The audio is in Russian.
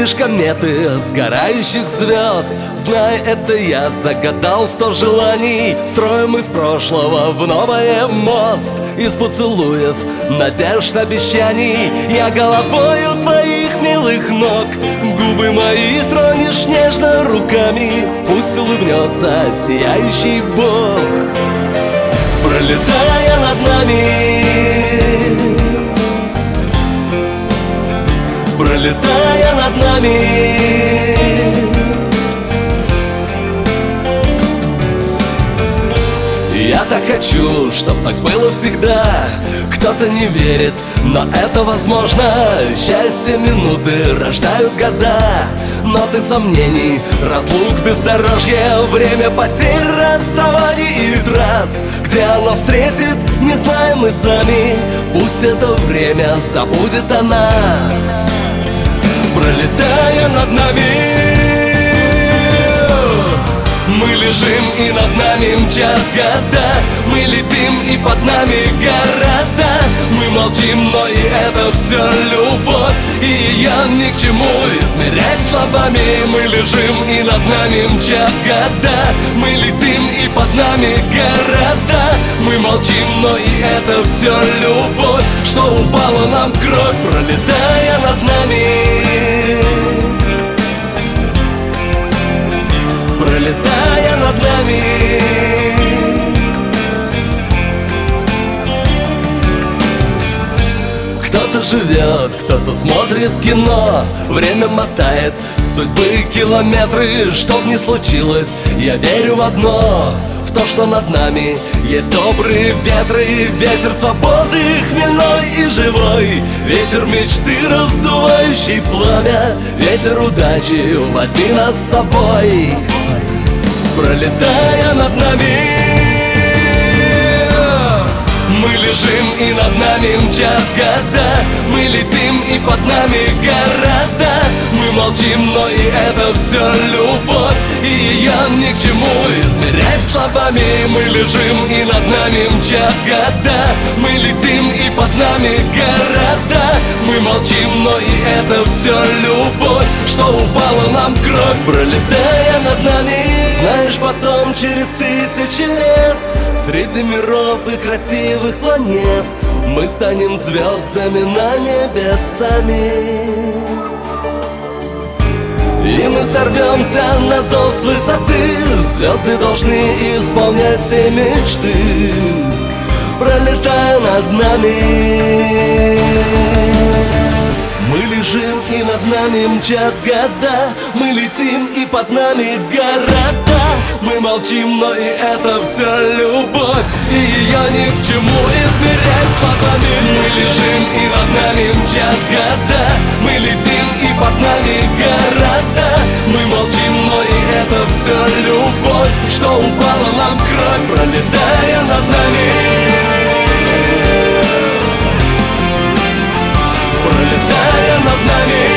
видишь кометы сгорающих звезд. Знай, это я загадал 100 желаний. Строим из прошлого в новое мост. Из поцелуев, надежд, обещаний. Я головою твоих милых ног. Губы мои тронешь нежно руками. Пусть улыбнется сияющий Бог, пролетая над нами, пролетая над нами. Я так хочу, чтоб так было всегда. Кто-то не верит, но это возможно. Счастье минуты рождают года. Но ты сомнений, разлук, бездорожье, время потерь, расставаний и трасс. Где оно встретит, не знаем мы сами. Пусть это время забудет о нас, пролетая над нами. Мы лежим и над нами мчат года. Мы летим и под нами города. Мы молчим, но и это все любовь. И ее ни к чему измерять словами. Мы лежим и над нами мчат года. Мы летим и под нами города. Мы молчим, но и это все любовь. Что упала нам в кровь, пролетая над нами, пролетая над нами. Кто-то живет, кто-то смотрит кино. Время мотает судьбы километры. Чтоб ни случилось, я верю в одно: в то, что над нами есть добрые ветры. Ветер свободы, хмельной и живой. Ветер мечты, раздувающий пламя. Ветер удачи, возьми нас с собой, пролетая над нами. Мы лежим и над нами мчат года. Мы летим и под нами города. Мы молчим, но и это все любовь. И ее ни к чему измерять словами. Мы лежим и над нами мчат года. Мы летим и под нами города. Мы молчим, но и это все любовь. Что упала нам в кровь, пролетая над нами. Знаешь, потом через 1000 лет среди миров и красивых планет мы станем звездами на небе сами. И мы сорвемся на зов с высоты. Звезды должны исполнять все мечты, пролетая над нами. Мы лежим и над нами мчат года. Мы летим и под нами города. Мы молчим, но и это все любовь. И ее ни к чему измерять словами. Мы лежим и над нами мчат года. Мы летим и под нами города. Мы молчим, но и это все любовь. Что упала нам в кровь, пролетая над нами, пролетая над нами.